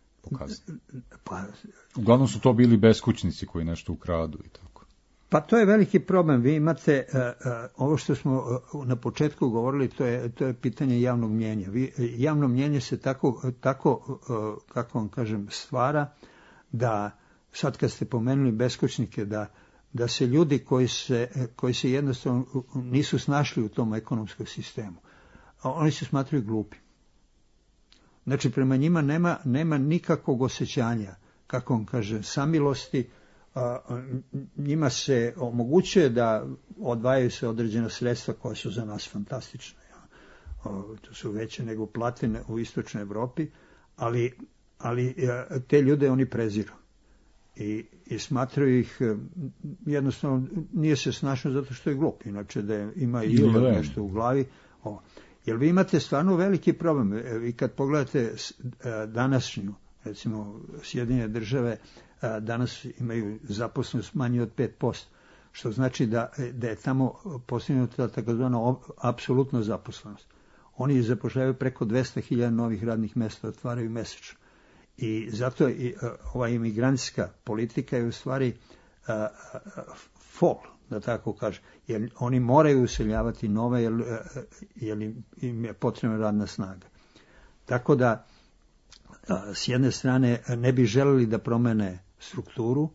Pa, uglavnom su to bili beskućnici koji nešto ukradu i tako. Pa to je veliki problem. Vi imate, uh, uh, ovo što smo uh, na početku govorili, to je, to je pitanje javnog mnjenja. Vi, javno mnjenje se tako, tako uh, kako vam kažem, stvara da, sad kad ste pomenuli beskućnike, da, da se ljudi koji se, koji se jednostavno nisu snašli u tom ekonomskom sistemu, oni se smatraju glupi. Znači, prema njima nema, nema nikakvog osjećanja, kako on kaže, samilosti. A, njima se omogućuje da odvajaju se određena sredstva koja su za nas fantastične. Ja. O, to su veće nego platine u istočnoj Evropi, ali, ali te ljude oni preziru. I, i smatraju ih, jednostavno, nije se snašao zato što je glup, inače da ima i ili nešto u glavi. O, jer vi imate stvarno veliki problem. Vi kad pogledate današnju, recimo Sjedinjene Države, danas imaju zaposlenost manje od pet posto, što znači da, da je tamo postignuta takozvana apsolutna zaposlenost. Oni zapošljavaju preko dvesta hiljada novih radnih mesta, otvaraju mesečno. I zato i, ova imigrantska politika je u stvari a, a, fol, da tako kažem, jer oni moraju useljavati nove, jer, jer im je potrebna radna snaga. Tako da, a, s jedne strane, ne bi želeli da promene strukturu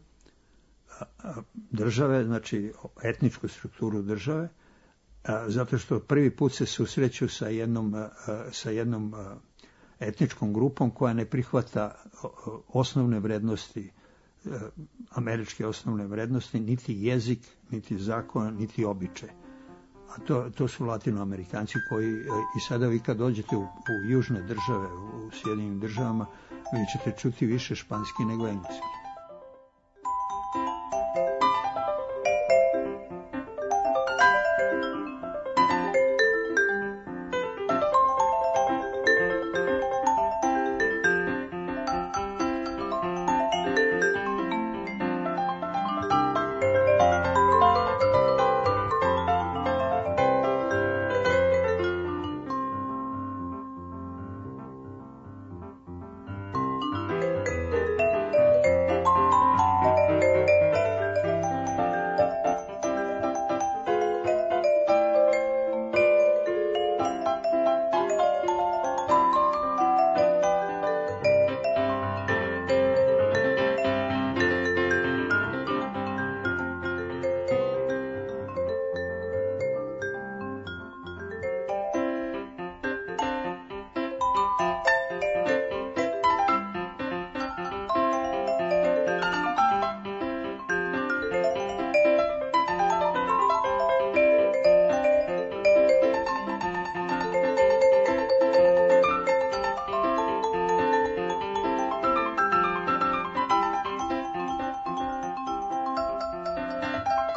države, znači etničku strukturu države, zato što prvi put se susreću sa jednom, sa jednom etničkom grupom koja ne prihvata osnovne vrednosti, američke osnovne vrednosti, niti jezik, niti zakon, niti običaj. A to, to su Latinoamerikanci koji, i sada vi kad dođete u, u južne države, u Sjedinjenim Državama, vi ćete čuti više španski nego engleski.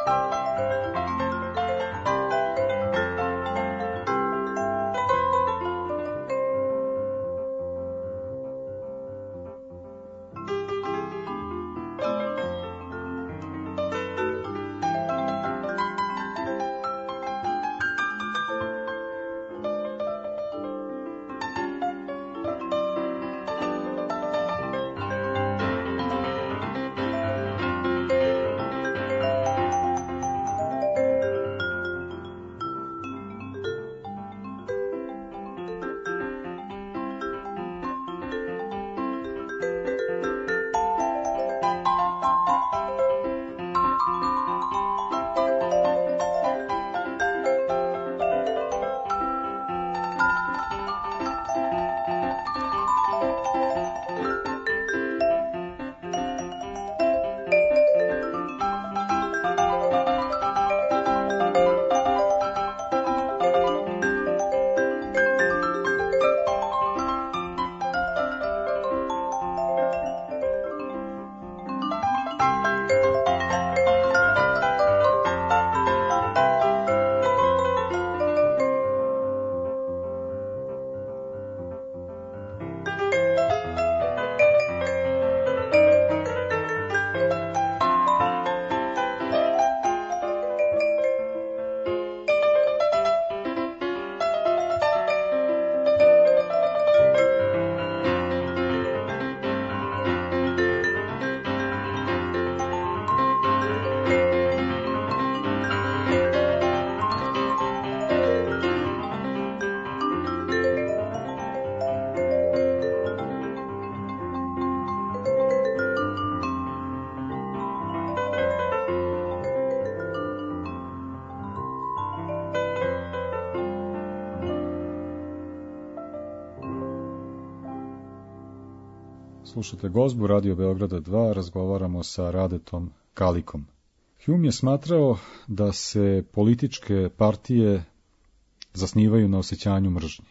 Slušate Gozbu, Radio Beograda dva, razgovaramo sa Radetom Kalikom. Hume je smatrao da se političke partije zasnivaju na osjećanju mržnje.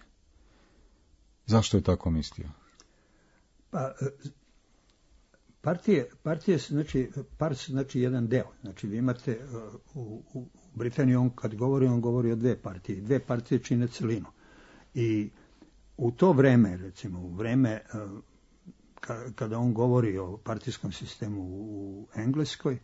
Zašto je tako mislio? Pa, partije, partije znači, pars znači jedan deo. Znači, vi imate u, u Britaniji, on kad govori, on govori o dve partije. Dve partije čine celinu. I u to vreme, recimo, u vreme kada on govori o partijskom sistemu u Engleskoj,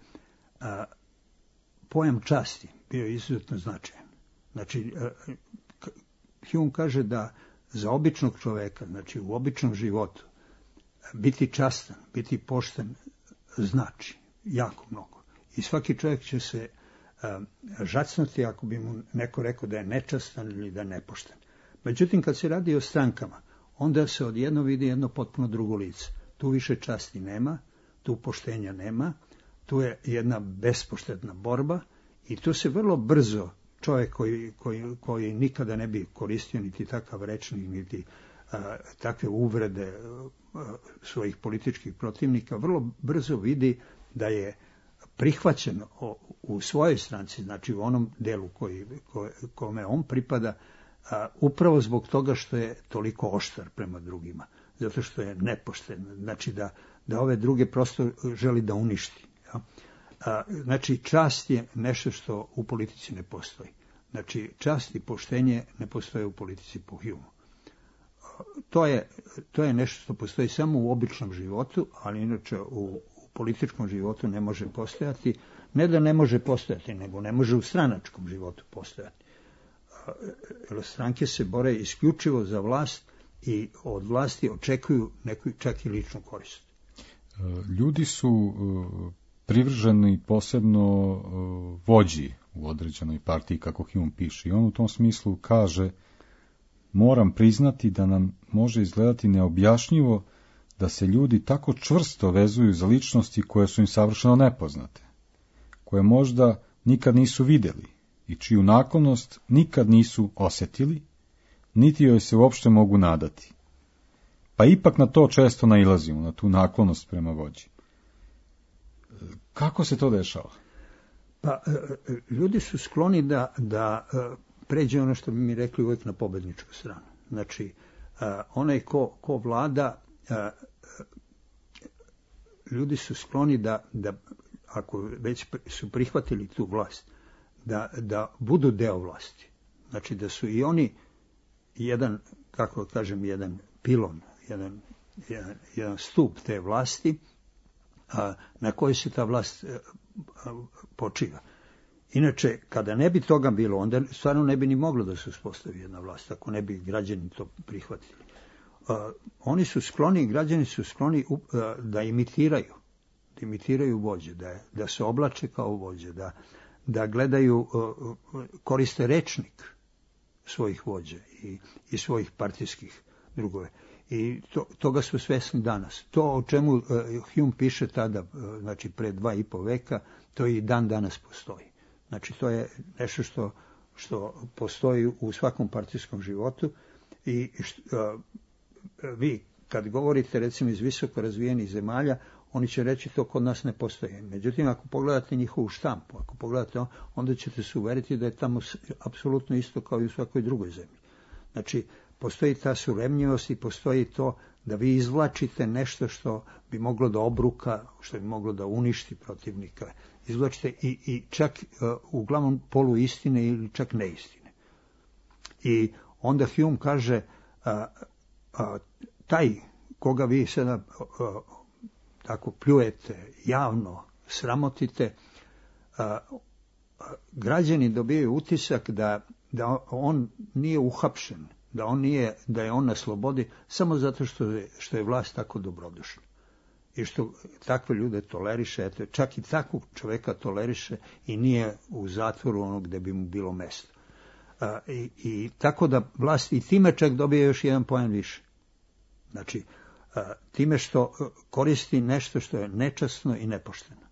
pojam časti bio je izuzetno značajan. Znači, Hume kaže da za običnog čoveka, znači u običnom životu, biti častan, biti pošten znači jako mnogo. I svaki čovjek će se žacnuti ako bi mu neko rekao da je nečastan ili da je nepošten. Međutim, kad se radi o strankama, onda se odjedno vidi jedno potpuno drugo lice. Tu više časti nema, tu poštenja nema, tu je jedna bespoštedna borba i tu se vrlo brzo čovjek koji, koji, koji nikada ne bi koristio niti takav rečnik, niti a, takve uvrede a, svojih političkih protivnika, vrlo brzo vidi da je prihvaćen o, u svojoj stranci, znači u onom delu koji, ko, kome on pripada, a, upravo zbog toga što je toliko oštar prema drugima, zato što je nepošten, znači da, da ove druge prosto želi da uništi. Ja? A, znači čast je nešto što u politici ne postoji. Znači čast i poštenje ne postoje u politici po Hume. To je, to je nešto što postoji samo u običnom životu, ali inače u, u političkom životu ne može postojati. Ne da ne može postojati, nego ne može u stranačkom životu postojati. Jer stranke se bore isključivo za vlast i od vlasti očekuju neku čak i ličnu korist. Ljudi su privrženi posebno vođi u određenoj partiji, kako Hume piše. I on u tom smislu kaže: moram priznati da nam može izgledati neobjašnjivo da se ljudi tako čvrsto vezuju za ličnosti koje su im savršeno nepoznate, koje možda nikad nisu vidjeli i čiju naklonost nikad nisu osjetili, niti joj se uopšte mogu nadati. Pa ipak na to često nailazimo, na tu naklonost prema vođi. Kako se to dešava? Pa, ljudi su skloni da, da pređe ono što bi mi rekli uvijek na pobedničku stranu. Znači, onaj ko, ko vlada, ljudi su skloni da, da ako već su prihvatili tu vlast, da, da budu deo vlasti. Znači da su i oni jedan, kako kažem, jedan pilon, jedan, jedan, jedan stup te vlasti, a, na kojoj se ta vlast a, a, počiva. Inače, kada ne bi toga bilo, onda stvarno ne bi ni moglo da se uspostavi jedna vlast, ako ne bi građani to prihvatili. Uh, oni su skloni, građani su skloni uh, da imitiraju, da imitiraju vođe, da, da se oblače kao vođe, da, da gledaju, uh, koriste rečnik svojih vođa i, i svojih partijskih drugove. I to, toga su svesni danas. To o čemu uh, Hume piše tada, uh, znači pre dva i po veka, to i dan danas postoji. Znači to je nešto što, što postoji u svakom partijskom životu i što, uh, vi kad govorite recimo iz visoko razvijenih zemalja, oni će reći to kod nas ne postoji. Međutim, ako pogledate njihovu štampu, ako pogledate, onda ćete se uveriti da je tamo apsolutno isto kao i u svakoj drugoj zemlji. Znači, postoji ta suremljivost i postoji to da vi izvlačite nešto što bi moglo da obruka, što bi moglo da uništi protivnika. Izvlačite i, i čak uh, uglavnom polu istine ili čak neistine. I onda Hume kaže, uh, uh, taj koga vi sada uh, tako pljujete, javno sramotite, uh, uh, građani dobijaju utisak da, da on nije uhapšen, da on nije, da je on na slobodi samo zato što je, što je vlast tako dobrodušna. I što takve ljude toleriše, eto, čak i takvog čoveka toleriše i nije u zatvoru ono gde bi mu bilo mesto. A, i, i tako da vlast i time čak dobije još jedan poen više. Znači, a, time što koristi nešto što je nečasno i nepošteno.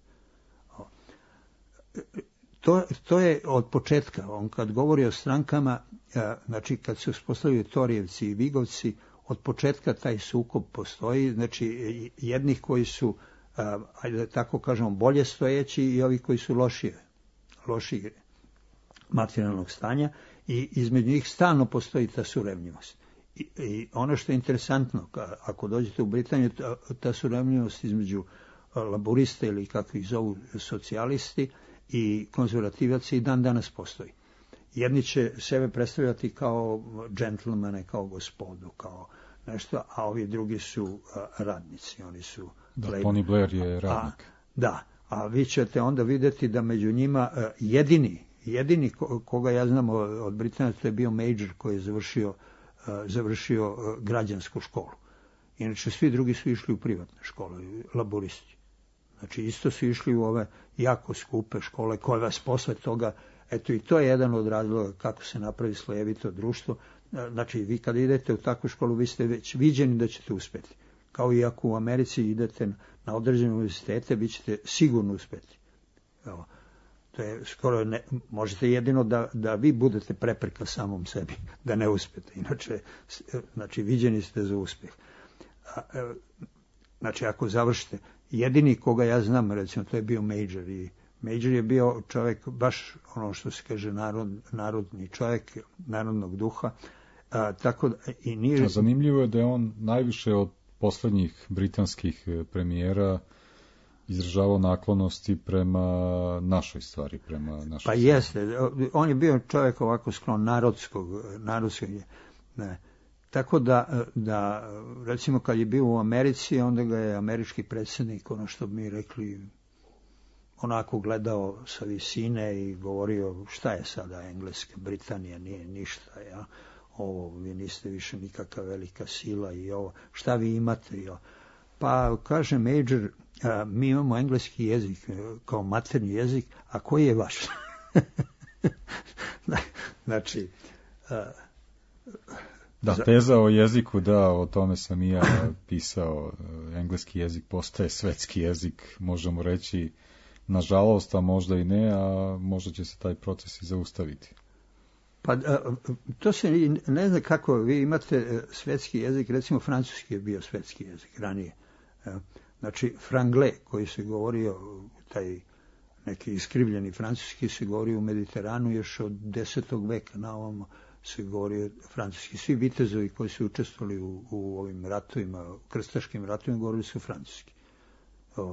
To, to je od početka. On kad govori o strankama, a, znači kad se uspostavljaju Torijevci i Vigovci, od početka taj sukob postoji, znači jednih koji su, ajde tako kažemo, bolje stojeći i ovi koji su lošije, lošije materijalnog stanja i između njih stalno postoji ta surevljivost. I, i ono što je interesantno, ako dođete u Britaniju, ta, ta surevljivost između laborista ili kako ih zovu socijalisti i konzervativaca i dan danas postoji. Jedni će sebe predstavljati kao džentlmene, kao gospodu, kao nešto, a ovi drugi su a, radnici, oni su... Da, Tony Blair je radnik. A, da, a vi ćete onda vidjeti da među njima a, jedini, jedini ko, koga ja znam od Britanaca, to je bio Major koji je završio, a, završio a, građansku školu. Inače, svi drugi su išli u privatne škole, laboristi. Znači, isto su išli u ove jako skupe škole koje vas posle toga... Eto i to je jedan od razloga kako se napravi slojevito društvo. Znači vi kad idete u takvu školu vi ste već viđeni da ćete uspjeti. Kao i ako u Americi idete na određene univerzitete vi ćete sigurno uspjeti. Evo, to je skoro ne, možete jedino da, da vi budete prepreka samom sebi, da ne uspijete. Inače, znači viđeni ste za uspjeh. A, znači ako završite, jedini koga ja znam, recimo to je bio Major i Major je bio čovjek, baš ono što se kaže narod, narodni čovjek, narodnog duha. A, tako da, i nije... A zanimljivo je da je on najviše od posljednjih britanskih premijera izražavao naklonosti prema našoj stvari, prema našoj Pa stvari. jeste, on je bio čovjek ovako sklon narodskog, narodskog ne. Tako da, da, recimo kad je bio u Americi, onda ga je američki predsjednik, ono što bi mi rekli, onako gledao sa visine i govorio šta je sada Engleska, Britanija nije ništa, ja? Ovo, vi niste više nikakva velika sila i ovo, šta vi imate? Ja? Pa kaže Major, a, mi imamo engleski jezik kao maternji jezik, a koji je vaš? Znači... A, Da, teza o jeziku, da, o tome sam i ja pisao. Engleski jezik postaje svetski jezik, možemo reći, nažalost, a možda i ne, a možda će se taj proces i zaustaviti. Pa to se ne zna kako, vi imate svetski jezik, recimo francuski je bio svetski jezik ranije. Znači, franglais koji se govorio, taj neki iskrivljeni francuski se govorio u Mediteranu još od desetog veka na ovamo se govorio francuski. Svi vitezovi koji su učestvovali u, u ovim ratovima, krstaškim ratovima, govorili su francuski. O,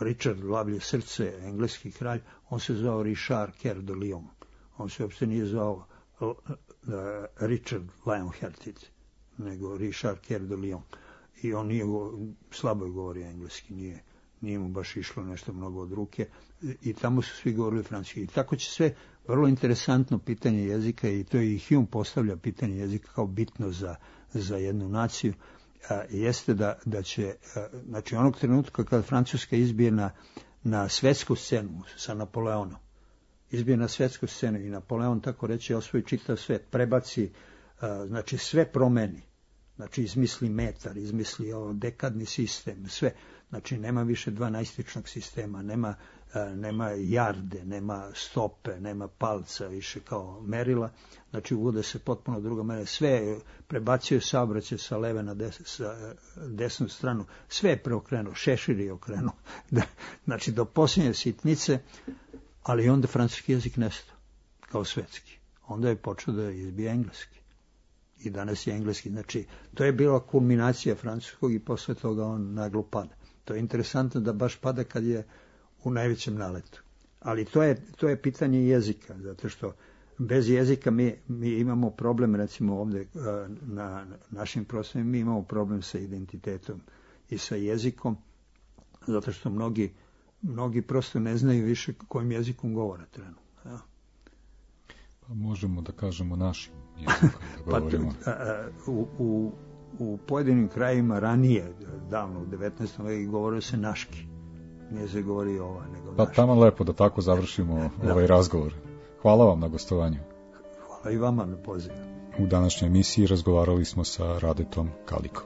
Richard Lavlje srce, engleski kralj, on se zvao Richard Coeur de Lion. On se uopšte nije zvao uh, Richard Lionhearted, nego Richard Coeur de Lion. I on nije, slabo je govorio engleski, nije, nije mu baš išlo nešto mnogo od ruke. I tamo su svi govorili francuski. I tako će sve, vrlo interesantno pitanje jezika, i to i Hume postavlja pitanje jezika kao bitno za, za jednu naciju, a, jeste da, da će, a, znači onog trenutka kad Francuska izbije na, na svetsku scenu sa Napoleonom, izbije na svetsku scenu i Napoleon, tako reći, osvoji čitav svet, prebaci, a, znači sve promeni, znači izmisli metar, izmisli o, dekadni sistem, sve, znači nema više dvanaestičnog sistema, nema, a, nema jarde, nema stope, nema palca više kao merila, znači uvode se potpuno druga mera, sve prebacio saobraćaj sa leve na des, sa desnu stranu, sve je preokrenuo, Šešir je okrenuo, znači do posljednje sitnice, ali onda francuski jezik nestao, kao svetski. Onda je počeo da izbija engleski. I danas je engleski. Znači, to je bila kulminacija francuskog i posle toga on naglo pada. To je interesantno da baš pada kad je u najvećem naletu. Ali to je, to je pitanje jezika, zato što bez jezika mi, mi imamo problem, recimo ovdje na našim prostorima, mi imamo problem sa identitetom i sa jezikom, zato što mnogi mnogi prosto ne znaju više kojim jezikom govore trenutno. Ja. Pa možemo da kažemo našim jezikom da govorimo. Pa, a, u, u, u pojedinim krajima ranije, davno u devetnaestom veku, govorio se naški. Nije se govori ova, nego pa naški. Tamo lepo da tako završimo da. ovaj razgovor. Hvala vam na gostovanju. Hvala i vama na pozivu. U današnjoj emisiji razgovarali smo sa Radetom Kalikom.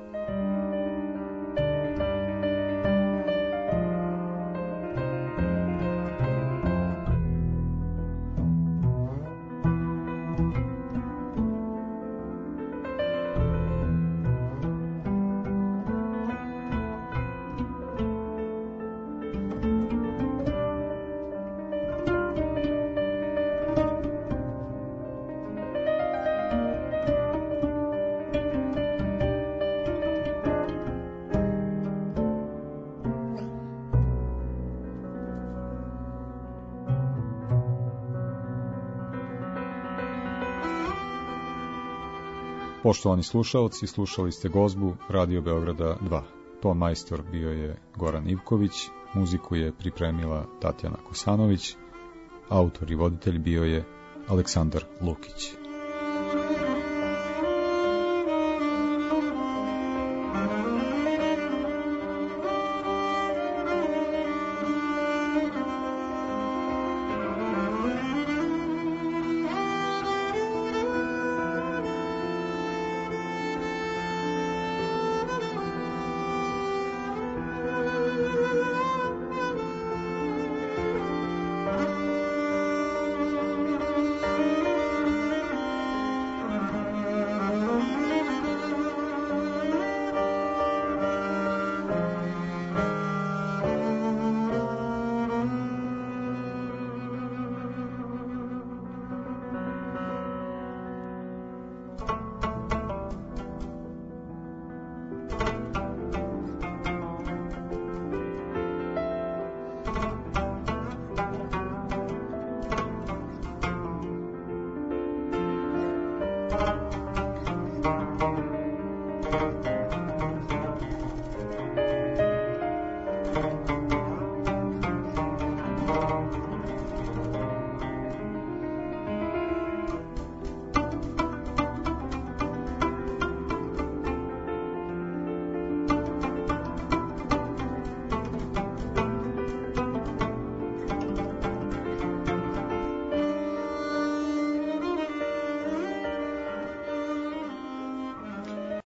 Poštovani slušaoci, slušali ste gozbu Radio Beograda dva. Ton majstor bio je Goran Ivković, muziku je pripremila Tatjana Kosanović, autor i voditelj bio je Aleksandar Lukić.